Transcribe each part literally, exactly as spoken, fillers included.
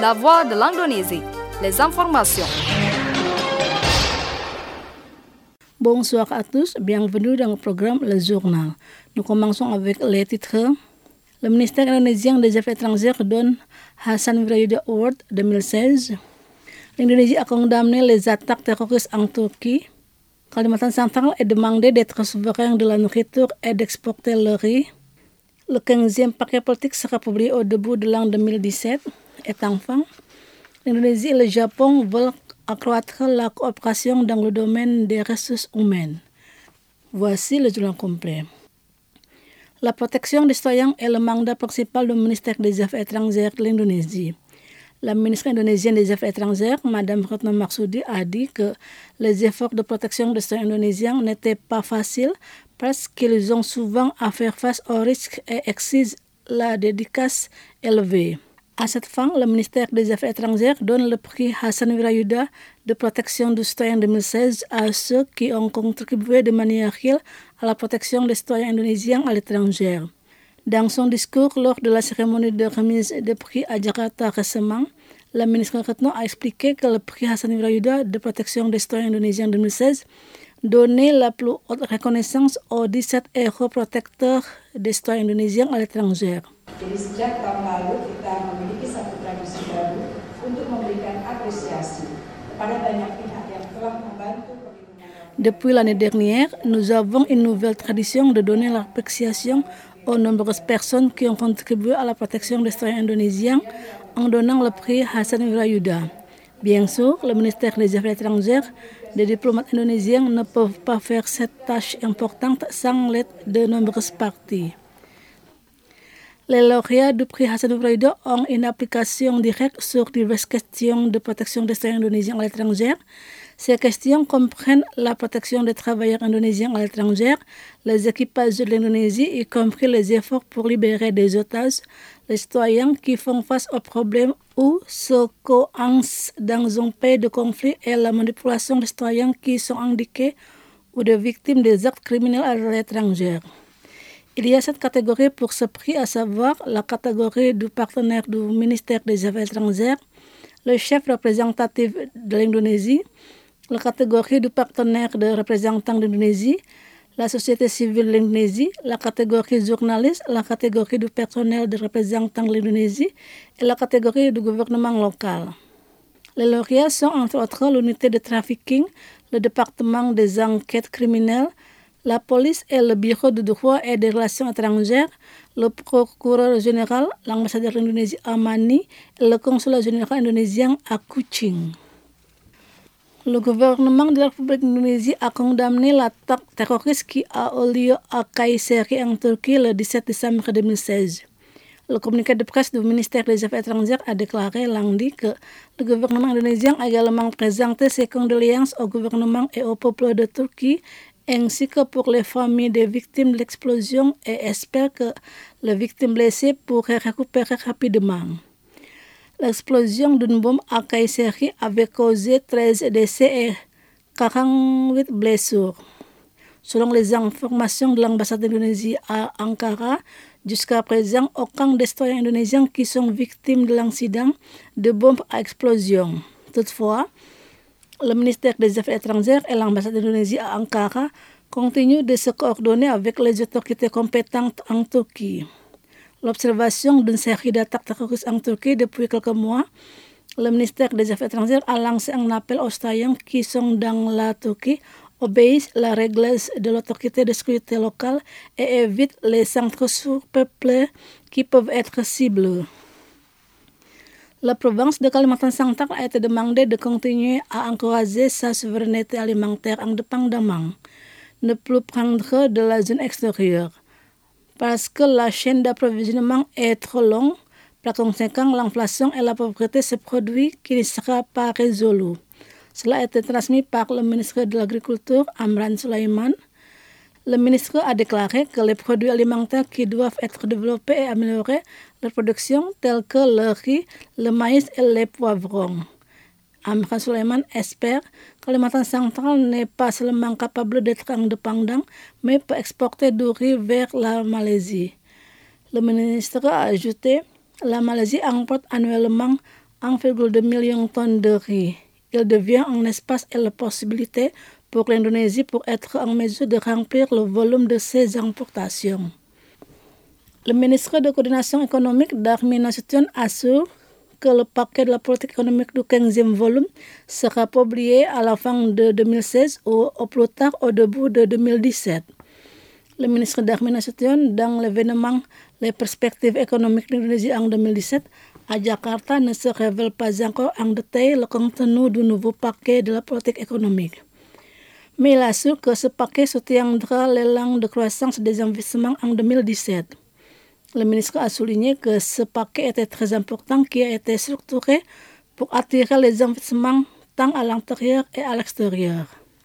la voix de l'Indonésie. Les informations. Bonsoir à tous, bienvenue dans le programme Le Journal. Nous commençons avec les titres. Le ministère indonésien des Affaires étrangères donne Hassan Wirayuda Award deux mille seize. L'Indonésie a condamné les attaques terroristes en Turquie. Kalimantan centrale est demandé d'être souverain de la nourriture et d'exporter le riz. Le quinzième paquet politique sera publié au début de l'an deux mille dix-sept. Et enfin, l'Indonésie et le Japon veulent accroître la coopération dans le domaine des ressources humaines. Voici le journal complet. La protection des citoyens est le mandat principal du ministère des Affaires étrangères de l'Indonésie. La ministre indonésienne des Affaires étrangères, Mme Retno Marsudi, a dit que les efforts de protection des citoyens indonésiens n'étaient pas faciles parce qu'ils ont souvent à faire face aux risques et exigent la dédicace élevée. À cette fin, le ministère des Affaires étrangères donne le prix Hassan Wirayuda de protection du citoyen deux mille seize à ceux qui ont contribué de manière réelle à la protection des citoyens indonésiens à l'étranger. Dans son discours lors de la cérémonie de remise des prix à Jakarta récemment, la ministre Retno a expliqué que le prix Hassan Wirayuda de protection des citoyens indonésiens deux mille seize donnait la plus haute reconnaissance aux dix-sept héros protecteurs des citoyens indonésiens à l'étranger. Jadi sejak tahun lalu kita memiliki satu tradisi baru untuk memberikan apresiasi kepada banyak pihak yang telah membantu perlindungan. Depuis l'année dernière, nous avons une nouvelle tradition de donner l'appréciation aux nombreuses personnes qui ont contribué à la protection des citoyens indonésiens en donnant le prix Hassan Wirayuda. Bien sûr, le ministère des Affaires étrangères, les diplomates indonésiens ne peuvent pas faire cette tâche importante sans l'aide de nombreuses parties. Les lauréats du prix Hassan Wirayuda ont une application directe sur diverses questions de protection des citoyens indonésiens à l'étranger. Ces questions comprennent la protection des travailleurs indonésiens à l'étranger, les équipages de l'Indonésie, y compris les efforts pour libérer des otages, les citoyens qui font face aux problèmes ou se coincent dans un pays de conflit et la manipulation des citoyens qui sont indiqués ou des victimes des actes criminels à l'étranger. Il y a cette catégorie pour ce prix, à savoir la catégorie du partenaire du ministère des Affaires étrangères, le chef représentatif de l'Indonésie, la catégorie du partenaire de représentant de l'Indonésie, la société civile de l'Indonésie, la catégorie journaliste, la catégorie du personnel de représentant de l'Indonésie et la catégorie du gouvernement local. Les lauréats sont entre autres l'unité de trafficking, le département des enquêtes criminelles, la police et le bureau de droit et des relations étrangères, le procureur général, l'ambassadeur de l'Indonésie à Manille et le consulat général indonésien à Kuching. Le gouvernement de la République d'Indonésie a condamné l'attaque terroriste qui a eu lieu à Kayseri en Turquie le dix-sept décembre deux mille seize. Le communiqué de presse du ministère des Affaires étrangères a déclaré lundi que le gouvernement indonésien a également présenté ses condoléances au gouvernement et au peuple de Turquie ainsi que pour les familles des victimes de l'explosion et espère que les victimes blessées pourraient récupérer rapidement. L'explosion d'une bombe à Kayseri avait causé treize décès et quarante-huit blessures. Selon les informations de l'ambassade d'Indonésie à Ankara, jusqu'à présent, aucun des citoyens indonésiens qui sont victimes de l'incident de bombe à explosion. Toutefois, le ministère des Affaires étrangères et l'ambassade d'Indonésie à Ankara continuent de se coordonner avec les autorités compétentes en Turquie. L'observation d'une série d'attaques terroristes en Turquie depuis quelques mois, le ministère des Affaires étrangères a lancé un appel aux citoyens qui sont dans la Turquie, obéissent la règle de l'autorité de sécurité locale et évitent les centres surpeuplés qui peuvent être ciblés. La province de Kalimantan centrale a été demandée de continuer à encourager sa souveraineté alimentaire indépendamment, ne plus prendre de la zone extérieure. Parce que la chaîne d'approvisionnement est trop longue, par conséquent, l'inflation et la pauvreté se produisent qui ne sera pas résolue. Cela a été transmis par le ministre de l'Agriculture, Amran Sulaiman. Le ministre a déclaré que les produits alimentaires qui doivent être développés et améliorer leur production, tels que le riz, le maïs et les poivrons. Amran Sulaiman espère que Kalimantan centrale n'est pas seulement capable d'être indépendant, mais peut exporter du riz vers la Malaisie. Le ministre a ajouté, la Malaisie importe annuellement un virgule deux million de tonnes de riz. Il devient un espace et la possibilité pour l'Indonésie pour être en mesure de remplir le volume de ses importations. Le ministre de coordination économique Darmin Nasution assure que le paquet de la politique économique du quinzième volume sera publié à la fin de deux mille seize ou au plus tard au début de deux mille dix-sept. Le ministre Darmin Nasution, dans l'événement Les perspectives économiques d'Indonésie en deux mille dix-sept, à Jakarta, ne se révèle pas encore en détail le contenu du nouveau paquet de la politique économique. Mais il assure que ce paquet soutiendra l'élan de croissance des investissements en deux mille dix-sept. Le ministre a souligné que ce paquet était très important qui a été structuré pour attirer les investissements tant à l'intérieur et à l'extérieur.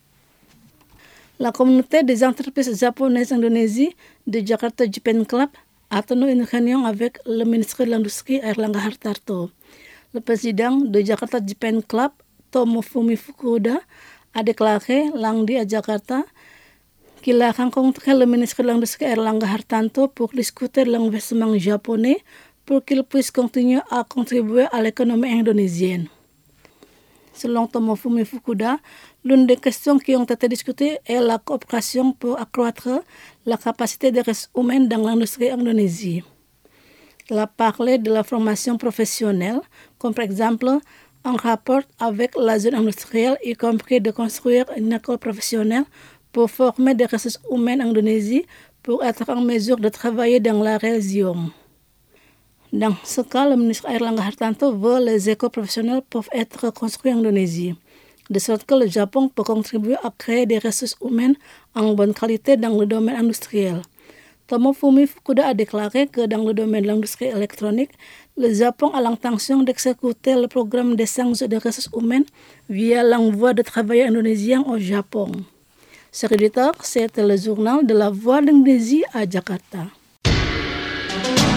La communauté des entreprises japonaises d'Indonésie de Jakarta Japan Club a tenu une réunion avec le ministre de l'Industrie Airlangga Hartarto. Le président de Jakarta Japan Club, Tomofumi Fukuda, a déclaré lundi à Jakarta qu'il a rencontré le ministre de l'Industrie Airlangga Hartarto pour discuter de l'investissement japonais pour qu'il puisse continuer à contribuer à l'économie indonésienne. Selon Tomofumi Fukuda, l'une des questions qui ont été discutées est la coopération pour accroître la capacité des ressources humaines dans l'industrie indonésie. Il a parlé de la formation professionnelle, comme par exemple un rapport avec la zone industrielle, y compris de construire une école professionnelle pour former des ressources humaines en Indonésie pour être en mesure de travailler dans la région. Dans ce cas, le ministre Airlangga Hartarto veut les écoles professionnelles peuvent être construites en Indonésie, de sorte que le Japon peut contribuer à créer des ressources humaines en bonne qualité dans le domaine industriel. Tomofumi Fukuda a déclaré que dans le domaine de l'industrie électronique, le Japon a l'intention d'exécuter le programme d'échange de ressources humaines via l'envoi de travailleurs indonésiens au Japon. Cher éditeur, c'était le journal de la Voix d'Indonésie à Jakarta.